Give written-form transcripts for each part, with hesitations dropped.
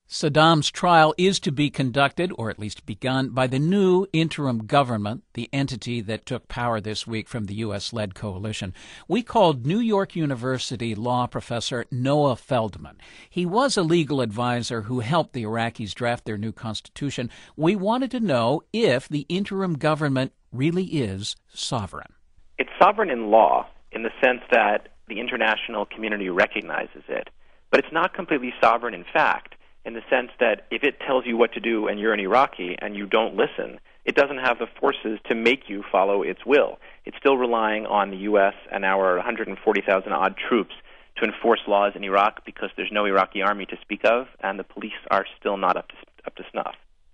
Saddam's trial is to be conducted, or at least begun, by the new interim government, the entity that took power this week from the U.S.-led coalition. We called New York University law professor Noah Feldman. He was a legal advisor who helped the Iraqis draft their new constitution. We wanted to know if the interim government really is sovereign. It's sovereign in law, in the sense that the international community recognizes it. But it's not completely sovereign in fact, in the sense that if it tells you what to do and you're an Iraqi and you don't listen, it doesn't have the forces to make you follow its will. It's still relying on the U.S. and our 140,000-odd troops to enforce laws in Iraq because there's no Iraqi army to speak of, and the police are still not up to snuff.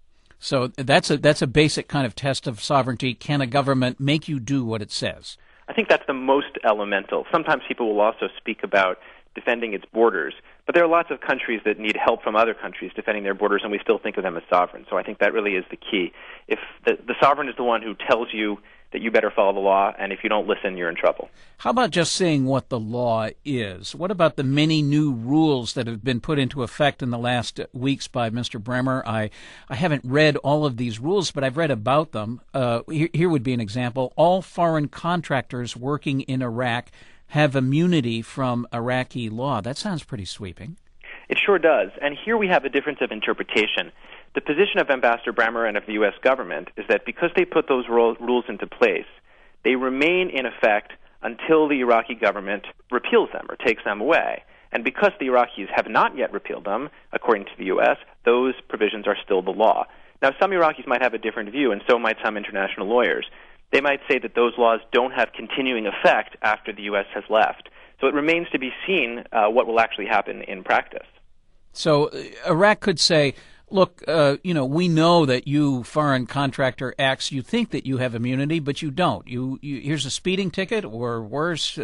So that's a basic kind of test of sovereignty. Can a government make you do what it says? I think that's the most elemental. Sometimes people will also speak about defending its borders, but there are lots of countries that need help from other countries defending their borders, and we still think of them as sovereign. So I think that really is the key. If the sovereign is the one who tells you that you better follow the law, and if you don't listen, you're in trouble. How about just saying what the law is? What about the many new rules that have been put into effect in the last weeks by Mr. Bremer? I haven't read all of these rules, but I've read about them. Here would be an example. All foreign contractors working in Iraq have immunity from Iraqi law. That sounds pretty sweeping. It sure does. And here we have a difference of interpretation. The position of Ambassador Bremer and of the U.S. government is that because they put those rules into place, they remain in effect until the Iraqi government repeals them or takes them away. And because the Iraqis have not yet repealed them, according to the U.S., those provisions are still the law. Now, some Iraqis might have a different view, and so might some international lawyers. They might say that those laws don't have continuing effect after the U.S. has left. So it remains to be seen what will actually happen in practice. So Iraq could say, look, we know that you, foreign contractor X, you think that you have immunity, but you don't. Here's a speeding ticket, or worse,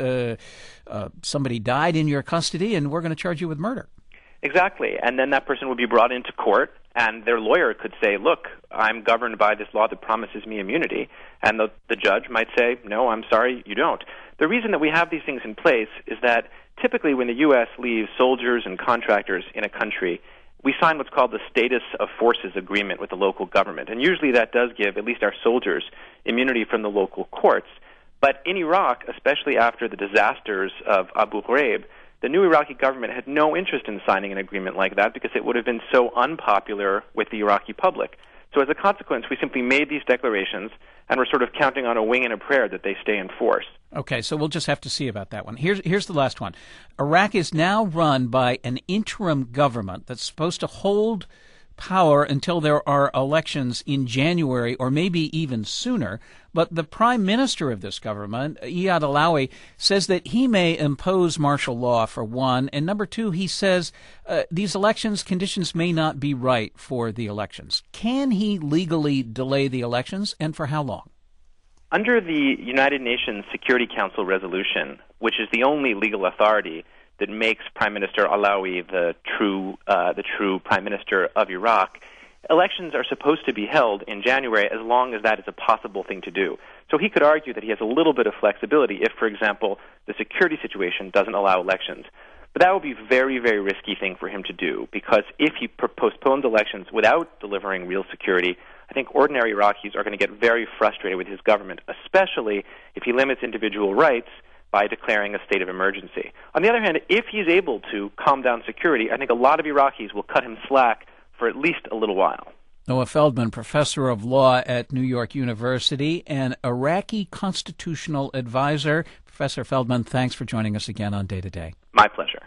somebody died in your custody, and we're going to charge you with murder. Exactly. And then that person would be brought into court, and their lawyer could say, look, I'm governed by this law that promises me immunity. And the judge might say, no, I'm sorry, you don't. The reason that we have these things in place is that typically when the U.S. leaves soldiers and contractors in a country, we sign what's called the Status of Forces Agreement with the local government. And usually that does give at least our soldiers immunity from the local courts. But in Iraq, especially after the disasters of Abu Ghraib, the new Iraqi government had no interest in signing an agreement like that because it would have been so unpopular with the Iraqi public. So as a consequence, we simply made these declarations, and we're sort of counting on a wing and a prayer that they stay in force. Okay, so we'll just have to see about that one. Here's the last one. Iraq is now run by an interim government that's supposed to hold power until there are elections in January or maybe even sooner. But the prime minister of this government, Iyad Allawi, says that he may impose martial law, for one. And number two, he says these elections conditions may not be right for the elections. Can he legally delay the elections, and for how long? Under the United Nations Security Council resolution, which is the only legal authority that makes Prime Minister Allawi the true Prime Minister of Iraq, elections are supposed to be held in January as long as that is a possible thing to do. So he could argue that he has a little bit of flexibility if, for example, the security situation doesn't allow elections. But that would be a very, very risky thing for him to do, because if he postpones elections without delivering real security, I think ordinary Iraqis are going to get very frustrated with his government, especially if he limits individual rights by declaring a state of emergency. On the other hand, if he's able to calm down security, I think a lot of Iraqis will cut him slack for at least a little while. Noah Feldman, professor of law at New York University and Iraqi constitutional advisor. Professor Feldman, thanks for joining us again on Day to Day. My pleasure.